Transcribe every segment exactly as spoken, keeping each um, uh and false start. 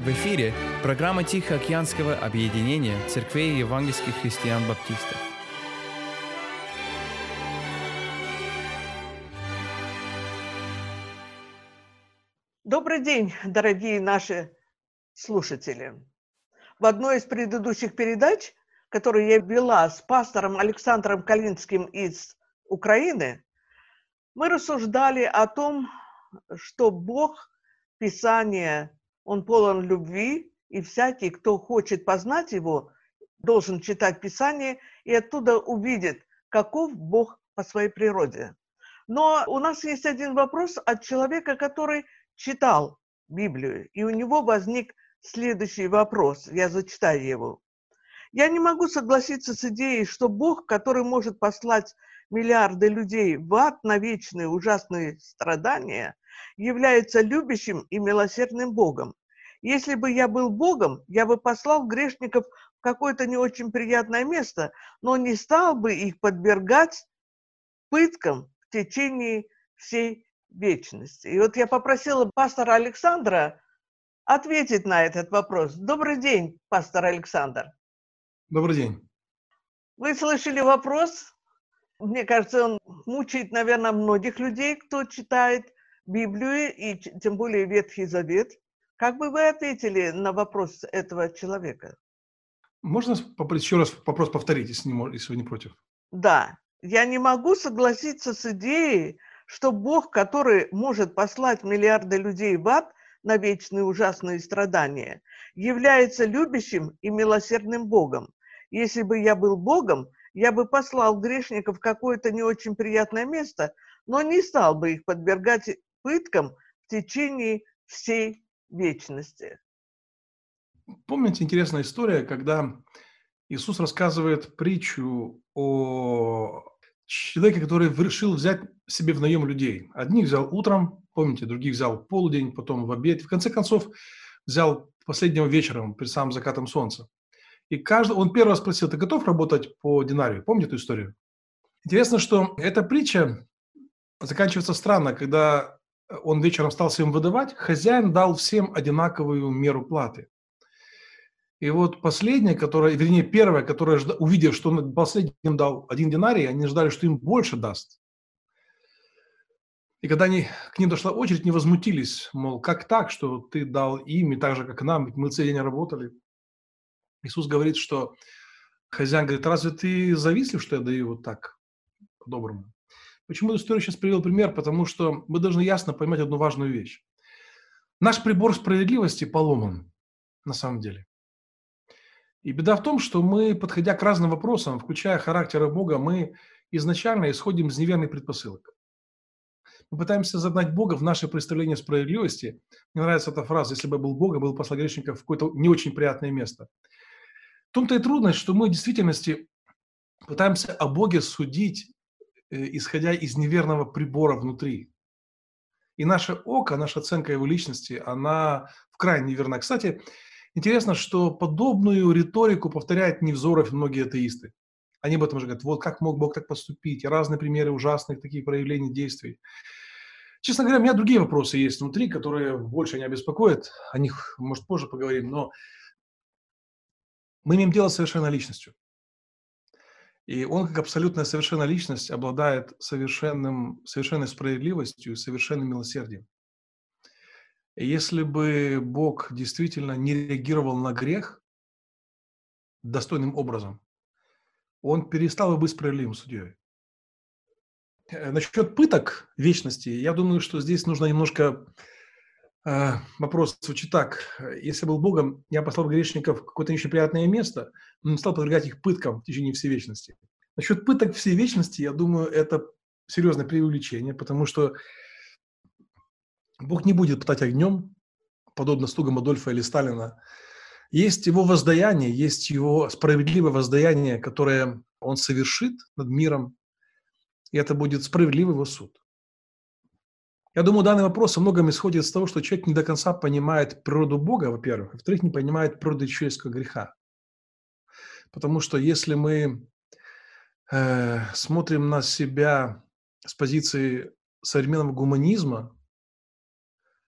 В эфире программа Тихоокеанского объединения церквей евангельских христиан-баптистов. Добрый день, дорогие наши слушатели. В одной из предыдущих передач, которые я вела с пастором Александром Калинским из Украины, мы рассуждали о том, что Бог, Писание, Он полон любви, и всякий, кто хочет познать Его, должен читать Писание и оттуда увидит, каков Бог по своей природе. Но у нас есть один вопрос от человека, который читал Библию, и у него возник следующий вопрос. Я зачитаю его. Я не могу согласиться с идеей, что Бог, который может послать миллиарды людей в ад на вечные ужасные страдания, является любящим и милосердным Богом. Если бы я был Богом, я бы послал грешников в какое-то не очень приятное место, но не стал бы их подвергать пыткам в течение всей вечности. И вот я попросила пастора Александра ответить на этот вопрос. Добрый день, пастор Александр. Добрый день. Вы слышали вопрос? Мне кажется, он мучает, наверное, многих людей, кто читает Библию, и тем более Ветхий Завет. Как бы вы ответили на вопрос этого человека? Можно еще раз вопрос повторить, если, не, если вы не против? Да. Я не могу согласиться с идеей, что Бог, который может послать миллиарды людей в ад на вечные ужасные страдания, является любящим и милосердным Богом. Если бы я был Богом, я бы послал грешников в какое-то не очень приятное место, но не стал бы их подвергать пыткам в течение всей вечности. Помните интересная история, когда Иисус рассказывает притчу о человеке, который решил взять себе в наем людей. Одних взял утром, помните, других взял в полдень, потом в обед. В конце концов, взял последнего вечером, перед самым закатом солнца. И каждый, он первый раз спросил: ты готов работать по динарию? Помните эту историю? Интересно, что эта притча заканчивается странно, когда он вечером стал всем выдавать, хозяин дал всем одинаковую меру платы. И вот последняя, которая, вернее, первая, которая, увидев, что он последним дал один динарий, они ждали, что им больше даст. И когда они, к ним дошла очередь, не возмутились, мол, как так, что ты дал им, и так же, как и нам, ведь мы целый день работали. Иисус говорит, что хозяин говорит: разве ты завистлив, что я даю вот так, по-доброму? Почему эту историю сейчас привел пример? Потому что мы должны ясно поймать одну важную вещь. Наш прибор справедливости поломан, на самом деле. И беда в том, что мы, подходя к разным вопросам, включая характер Бога, мы изначально исходим из неверных предпосылок. Мы пытаемся загнать Бога в наше представление справедливости. Мне нравится эта фраза: если бы я был Богом, был послал грешников в какое-то не очень приятное место. В том-то и трудность, что мы в действительности пытаемся о Боге судить, исходя из неверного прибора внутри. И наше око, наша оценка его личности, она вкрайне неверна. Кстати, интересно, что подобную риторику повторяют Невзоров и многие атеисты. Они об этом же говорят: вот как мог Бог так поступить, и разные примеры ужасных таких проявлений действий. Честно говоря, у меня другие вопросы есть внутри, которые больше меня беспокоят. О них, может, позже поговорим, но мы имеем дело с совершенной личностью. И он, как абсолютная совершенная личность, обладает совершенным, совершенной справедливостью и совершенным милосердием. И если бы Бог действительно не реагировал на грех достойным образом, он перестал бы быть справедливым судьей. Насчет пыток вечности, я думаю, что здесь нужно немножко... Э, вопрос звучит так: если был Богом, я послал грешников в какое-то очень приятное место, но не стал подвергать их пыткам в течение всей вечности. Насчет пыток всей вечности, я думаю, это серьезное преувеличение, потому что Бог не будет пытать огнем, подобно слугам Адольфа или Сталина. Есть его воздаяние, есть его справедливое воздаяние, которое он совершит над миром, и это будет справедливый его суд. Я думаю, данный вопрос во многом исходит из того, что человек не до конца понимает природу Бога, во-первых, а во-вторых, не понимает природу человеческого греха. Потому что если мы э, смотрим на себя с позиции современного гуманизма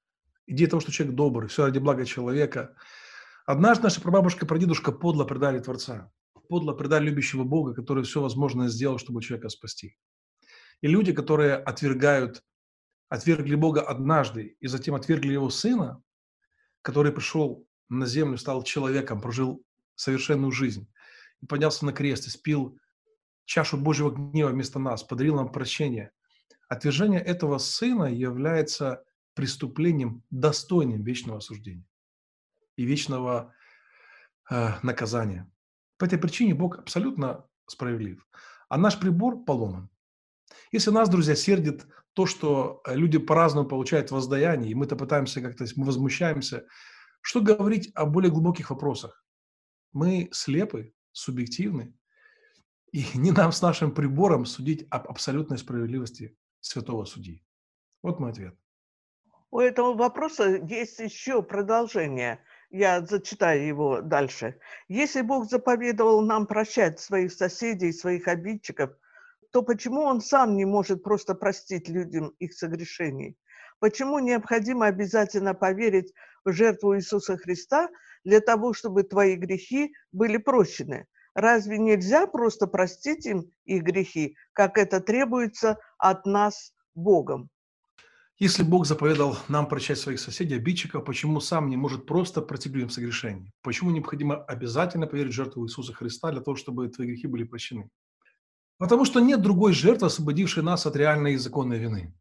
идея того, что человек добрый, все ради блага человека. Однажды наша прабабушка и прадедушка подло предали Творца, подло предали любящего Бога, который все возможное сделал, чтобы человека спасти. И люди, которые отвергают, отвергли Бога однажды и затем отвергли Его Сына, который пришел на землю, стал человеком, прожил совершенную жизнь, и поднялся на крест, и спил чашу Божьего гнева вместо нас, подарил нам прощение. Отвержение этого Сына является преступлением, достойным вечного осуждения и вечного э, наказания. По этой причине Бог абсолютно справедлив, а наш прибор поломан. Если нас, друзья, сердит то, что люди по-разному получают воздаяние, и мы-то пытаемся как-то, мы возмущаемся, что говорить о более глубоких вопросах? Мы слепы, субъективны, и не нам с нашим прибором судить об абсолютной справедливости святого судьи. Вот мой ответ. У этого вопроса есть еще продолжение. Я зачитаю его дальше. Если Бог заповедовал нам прощать своих соседей, своих обидчиков, то почему Он сам не может просто простить людям их согрешений? Почему необходимо обязательно поверить в жертву Иисуса Христа для того, чтобы твои грехи были прощены? Разве нельзя просто простить им их грехи, как это требуется от нас Богом? Если Бог заповедал нам прощать своих соседей, обидчиков, почему сам не может просто простить людям согрешений? Почему необходимо обязательно поверить в жертву Иисуса Христа для того, чтобы твои грехи были прощены? Потому что нет другой жертвы, освободившей нас от реальной и законной вины.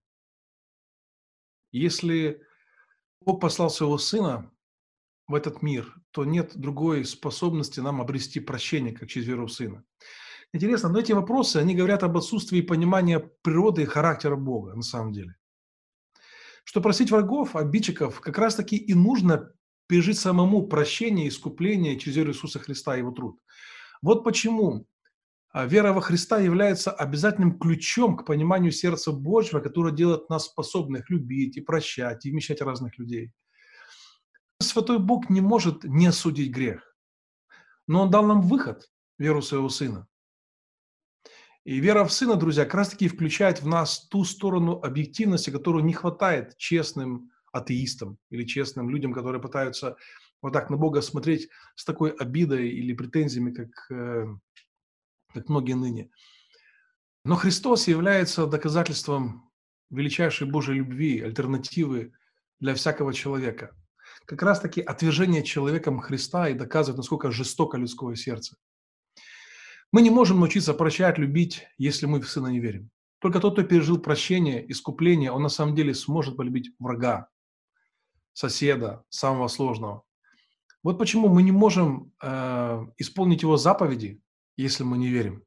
Если Бог послал своего Сына в этот мир, то нет другой способности нам обрести прощение, как через веру в Сына. Интересно, но эти вопросы, они говорят об отсутствии понимания природы и характера Бога на самом деле. Что просить врагов, обидчиков, как раз-таки и нужно пережить самому прощение и искупление через веру Иисуса Христа и Его труд. Вот почему вера во Христа является обязательным ключом к пониманию сердца Божьего, которое делает нас способных любить и прощать, и вмещать разных людей. Святой Бог не может не осудить грех, но Он дал нам выход, веру Своего Сына. И вера в Сына, друзья, как раз-таки включает в нас ту сторону объективности, которую не хватает честным атеистам или честным людям, которые пытаются вот так на Бога смотреть с такой обидой или претензиями, как, как многие ныне. Но Христос является доказательством величайшей Божьей любви, альтернативы для всякого человека. Как раз-таки отвержение человеком Христа и доказывает, насколько жестоко людское сердце. Мы не можем научиться прощать, любить, если мы в Сына не верим. Только тот, кто пережил прощение, искупление, он на самом деле сможет полюбить врага, соседа, самого сложного. Вот почему мы не можем э, исполнить Его заповеди, если мы не верим.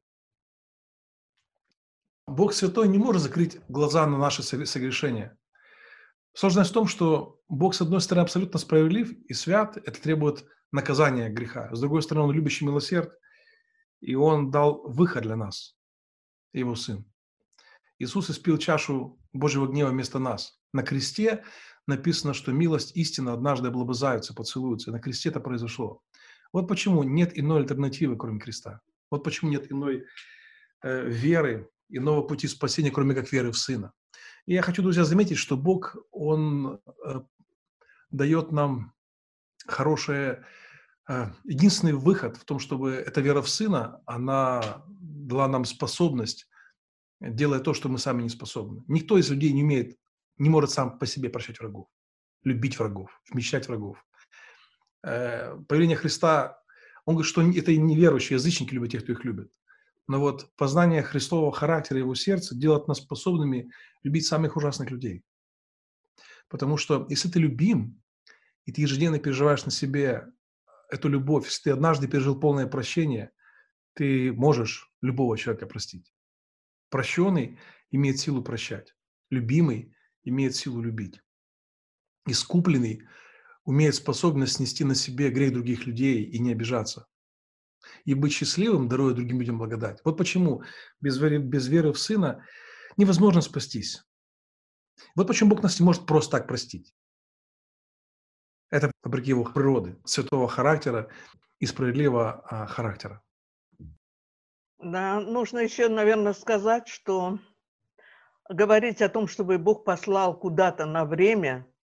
Бог Святой не может закрыть глаза на наши согрешения. Сложность в том, что Бог, с одной стороны, абсолютно справедлив и свят, это требует наказания греха. С другой стороны, Он любящий, милосерд, и Он дал выход для нас, Его Сын. Иисус испил чашу Божьего гнева вместо нас. На кресте написано, что милость, истина однажды облобызаются, поцелуются. На кресте это произошло. Вот почему нет иной альтернативы, кроме креста. Вот почему нет иной э, веры, иного пути спасения, кроме как веры в Сына. И я хочу, друзья, заметить, что Бог, Он э, дает нам хорошее, э, единственный выход в том, чтобы эта вера в Сына, она дала нам способность, делая то, что мы сами не способны. Никто из людей не умеет, не может сам по себе прощать врагов, любить врагов, вмещать врагов. Э, появление Христа, Он говорит, что это и неверующие, язычники любят тех, кто их любит. Но вот познание Христового характера, Его сердца делает нас способными любить самых ужасных людей. Потому что если ты любим, и ты ежедневно переживаешь на себе эту любовь, если ты однажды пережил полное прощение, ты можешь любого человека простить. Прощенный имеет силу прощать. Любимый имеет силу любить. Искупленный имеет способность снести на себе грех других людей и не обижаться. И быть счастливым, даруя другим людям благодать. Вот почему без веры, без веры в Сына невозможно спастись. Вот почему Бог нас не может просто так простить. Это вопреки Его природы, святого характера и справедливого а, характера. Да, нужно еще, наверное, сказать, что говорить о том, чтобы Бог послал куда-то на время,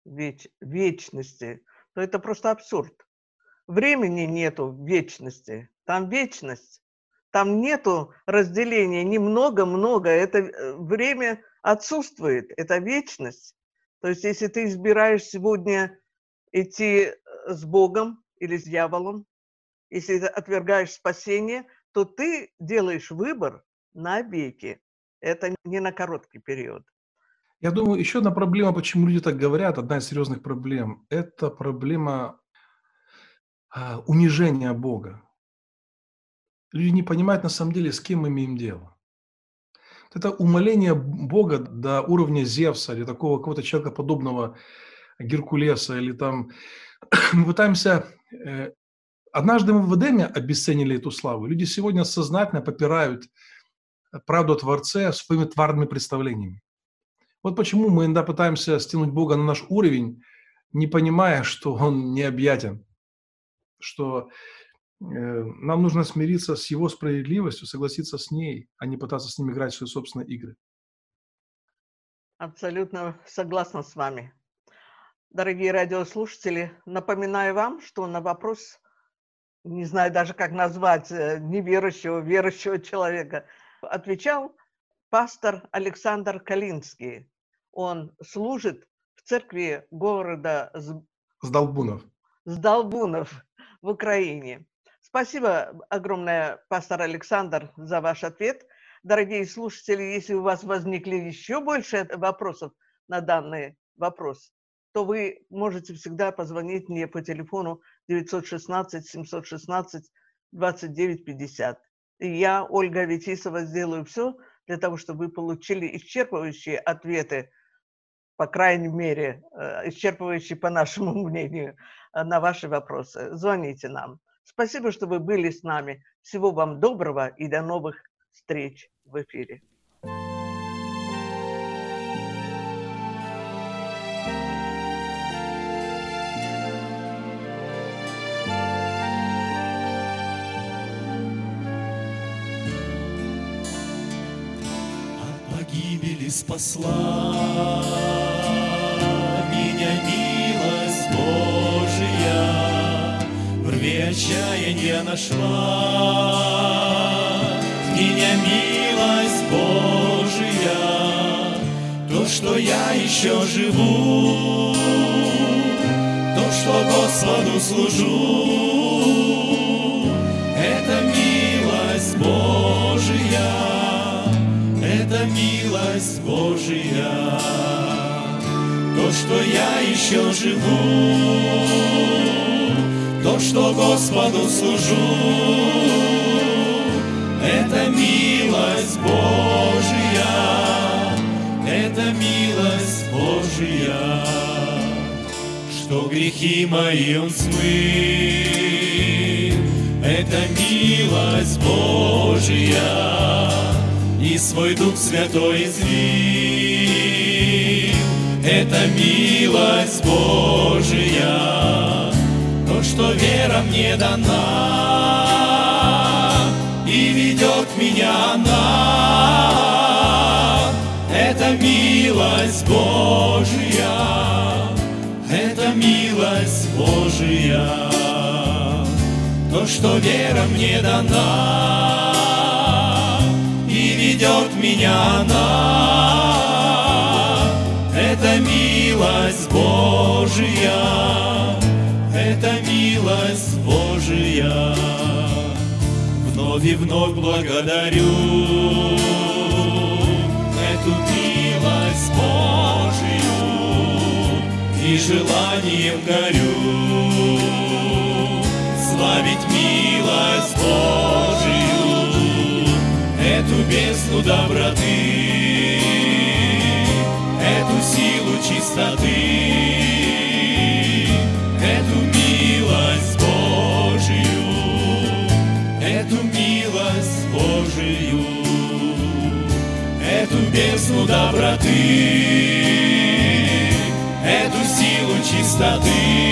веч- вечности, то это просто абсурд. Времени нету вечности, там вечность. Там нету разделения ни много-много, это э, время отсутствует, это вечность. То есть если ты избираешь сегодня идти с Богом или с дьяволом, если ты отвергаешь спасение, то ты делаешь выбор навеки. Это не на короткий период. Я думаю, еще одна проблема, почему люди так говорят, одна из серьезных проблем, это проблема а, унижения Бога. Люди не понимают на самом деле, с кем мы имеем дело. Это умаление Бога до уровня Зевса или такого какого-то человека подобного Геркулеса, или там мы пытаемся... э, Однажды мы в Эдеме обесценили эту славу. Люди сегодня сознательно попирают правду о Творце своими тварными представлениями. Вот почему мы иногда пытаемся стянуть Бога на наш уровень, не понимая, что Он необъятен, что э, нам нужно смириться с Его справедливостью, согласиться с ней, а не пытаться с ним играть в свои собственные игры. Абсолютно согласна с вами. Дорогие радиослушатели, напоминаю вам, что на вопрос, не знаю даже, как назвать э, неверующего, верующего человека, отвечал пастор Александр Калинский. Он служит в церкви города З- С Долбунов. Сдолбунов в Украине. Спасибо огромное, пастор Александр, за ваш ответ. Дорогие слушатели, если у вас возникли еще больше вопросов на данный вопрос, то вы можете всегда позвонить мне по телефону девятьсот шестнадцать семьсот шестнадцать двадцать девять пятьдесят. И я, Ольга Ветисова, сделаю все для того, чтобы вы получили исчерпывающие ответы, по крайней мере, э, исчерпывающие, по нашему мнению, э, на ваши вопросы. Звоните нам. Спасибо, что вы были с нами. Всего вам доброго и до новых встреч в эфире. Погибели спасла меня милость Божия, в рве отчаяния нашла меня милость Божия. То, что я еще живу, то, что Господу служу, это милость Божия. Это милость Божия. То, что я еще живу, то, что Господу служу, это милость Божия. Это милость Божия. Что грехи мои Он смыл, это милость Божия. И свой Дух Святой излил, это милость Божия. То, что вера мне дана, и ведет меня она, это милость Божия. Это милость Божия. То, что вера мне дана, ведет меня она, это милость Божия, это милость Божия. Вновь и вновь благодарю эту милость Божию и желанием горю славить милость Божию. Эту бездну доброты, эту силу чистоты, эту милость Божию, эту милость Божию, эту бездну доброты, эту силу чистоты,